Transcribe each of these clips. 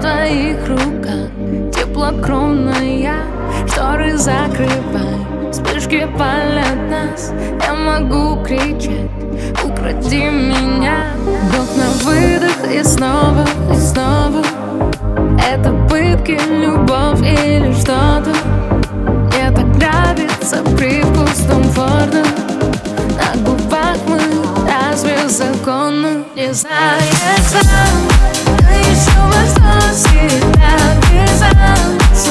твоих руках, теплокровная. Шторы закрывай, вспышки палят нас. Я могу кричать: укради меня. Вдох на выдох и снова, и снова. Это пытки, любовь или что-то. Мне так нравится привкус комфорта. На губах мы разве законно? Не знаю сам, но еще возможно всегда без нас.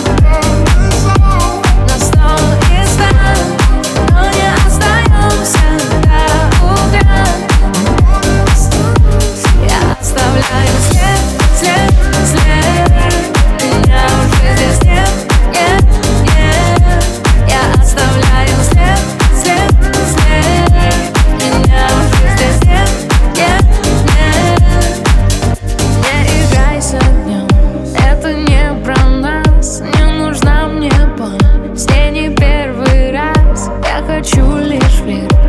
На стол и стан, но не остаемся до утра. Я оставляю след, след, след. Меня уже здесь нет, нет, нет. Я оставляю след, след, след. Меня уже здесь нет, нет, нет. Не играй с огнем, это не про нас. Не нужна мне боль, с ней не первый раз. Я хочу лишь мир.